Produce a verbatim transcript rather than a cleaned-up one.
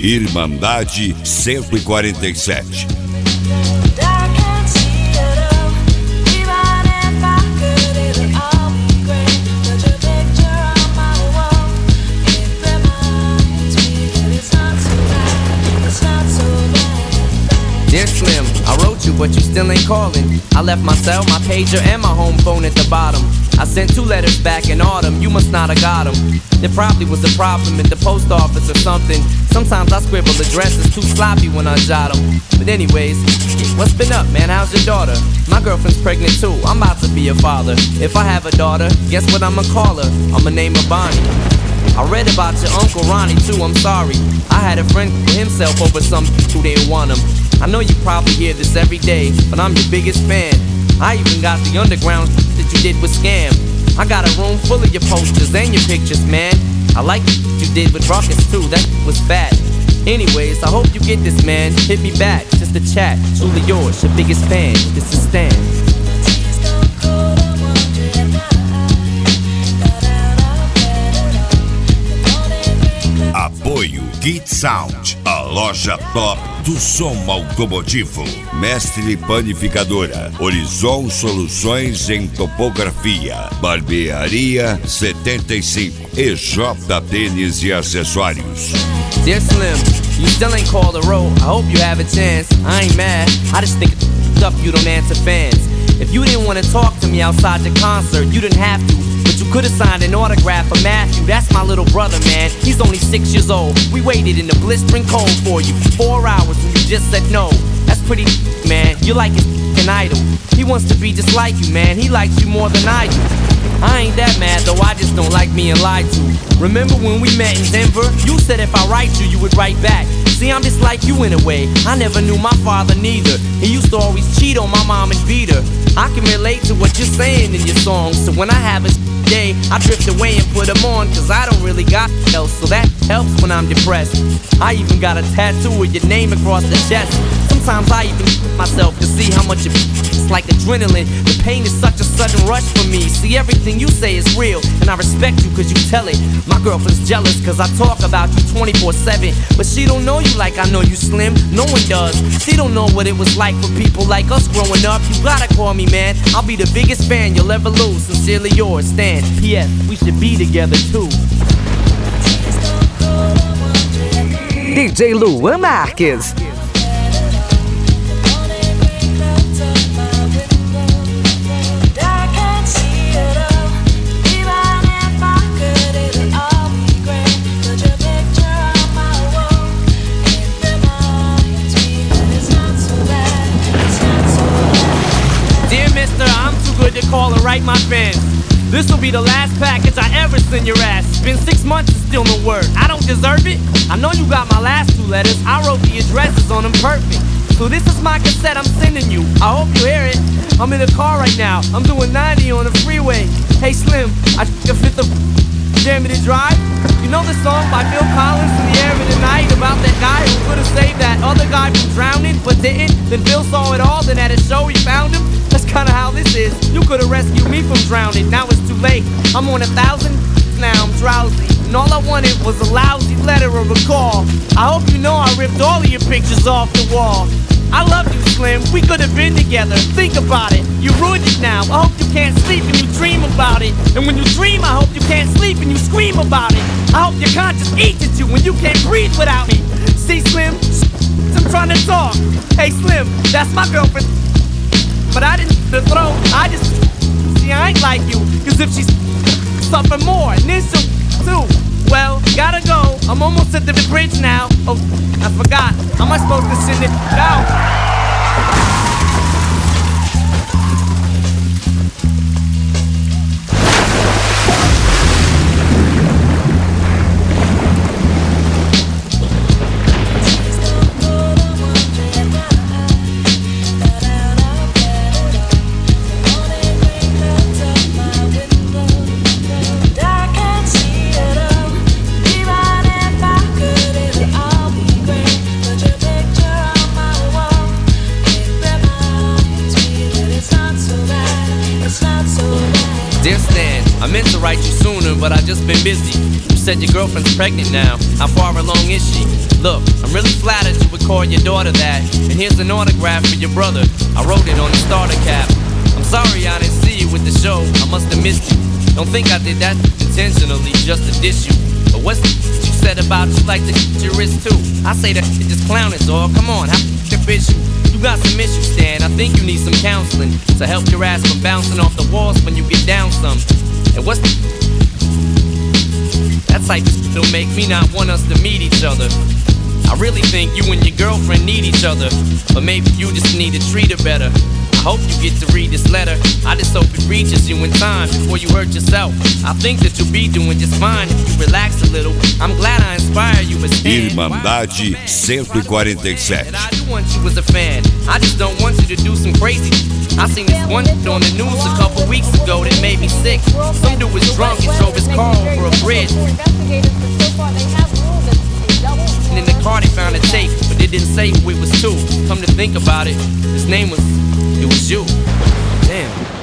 Irmandade cento e quarenta e sete. Dear Slim, I wrote you, but you still ain't calling. I left my cell, my pager, and my home phone at the bottom. I sent two letters back in autumn, you must not have got them. There probably was a problem at the post office or something. Sometimes I scribble addresses too sloppy when I jot them. But anyways, what's been up, man? How's your daughter? My girlfriend's pregnant too, I'm about to be a father. If I have a daughter, guess what I'ma call her? I'ma name her Bonnie. I read about your Uncle Ronnie too, I'm sorry. I had a friend kill himself over some who didn't want him. I know you probably hear this every day, but I'm your biggest fan. I even got the underground that you did with Scam. I got a room full of your posters and your pictures, man. I like what you did with Ruckus too, that was fat. Anyways, I hope you get this, man. Hit me back, just a chat. Truly yours, your biggest fan. This is Stan. Apoio Kit Sound, a loja top do som automotivo. Mestre Panificadora, Horizon Soluções em Topografia, Barbearia setenta e cinco, E J Tênis e Acessórios. Dear Slim, you still ain't called a row. I hope you have a chance. I ain't mad, I just think it's up you don't answer fans. If you didn't want to talk to me outside the concert, you didn't have to. But you could've signed an autograph for Matthew. That's my little brother, man. He's only six years old. We waited in the blistering cold for you. Four hours and you just said no. That's pretty, man. You're like his f***ing idol. He wants to be just like you, man. He likes you more than I do. I ain't that mad, though I just don't like being lied to. Remember when we met in Denver? You said if I write you, you would write back. See, I'm just like you in a way. I never knew my father neither. He used to always cheat on my mom and beat her. I can relate to what you're saying in your songs. So when I have a day, I drift away and put them on. Cause I don't really got else, so that helps when I'm depressed. I even got a tattoo with your name across the chest. Sometimes I even myself to see how much it, it's like adrenaline. The pain is such a sudden rush for me. See, everything you say is real, and I respect you cause you tell it. My girlfriend's jealous cause I talk about you twenty-four seven. But she don't know you like I know you, Slim. No one does. She don't know what it was like for people like us growing up. You gotta call me, man. I'll be the biggest fan you'll ever lose. Sincerely yours, Stan. P S. We should be together too. D J Luan Marques. To call and write my fans. This will be the last package I ever send your ass. It's been six months and still no word. I don't deserve it. I know you got my last two letters. I wrote the addresses on them perfect. So this is my cassette I'm sending you. I hope you hear it. I'm in the car right now. I'm doing ninety on the freeway. Hey Slim, I took a fifth of Jam to Drive. You know the song by Phil Collins, In the Air of the Night, about that guy who could have saved that other guy from drowning but didn't? Then Phil saw it all, then at a show he found him. That's kinda how this is. You could've rescued me from drowning, now it's too late. I'm on a thousand, now I'm drowsy. And all I wanted was a lousy letter or a call. I hope you know I ripped all of your pictures off the wall. I love you, Slim, we could've been together. Think about it, you ruined it now. I hope you can't sleep and you dream about it. And when you dream, I hope you can't sleep and you scream about it. I hope your conscience eats at you when you can't breathe without me. See, Slim, I'm trying to talk. Hey, Slim, that's my girlfriend. But I didn't the throw, I just, see, I ain't like you. Cause if she's suffer more, and then she'll too. Well, gotta go, I'm almost at the bridge now. Oh, I forgot, how am I supposed to send it out? But I just been busy. You said your girlfriend's pregnant now. How far along is she? Look, I'm really flattered you would call your daughter that. And here's an autograph for your brother. I wrote it on the starter cap. I'm sorry I didn't see you with the show. I must have missed you. Don't think I did that intentionally just to diss you. But what's the you said about you like to your wrist too? I say that shit just clowning, dog. Come on, how the bitch you? You got some issues, Stan. I think you need some counseling to help your ass from bouncing off the walls when you get down some. And what's the that type of shit will make me not want us to meet each other. I really think you and your girlfriend need each other, but maybe you just need to treat her better. I hope you get to read this letter. I just hope it reaches you in time before you hurt yourself. I think that you'll be doing just fine if you relax a little. I'm glad I inspire you as Irmandade cento e quarenta e sete. I do want you as a fan. I just don't want you to do some crazy. I seen this one on the news a couple weeks ago that made me sick. Some dude was drunk and drove his car over a bridge. And in the car they found a tape, but they didn't say who it was to. Come to think about it, his name was, it was you. Damn.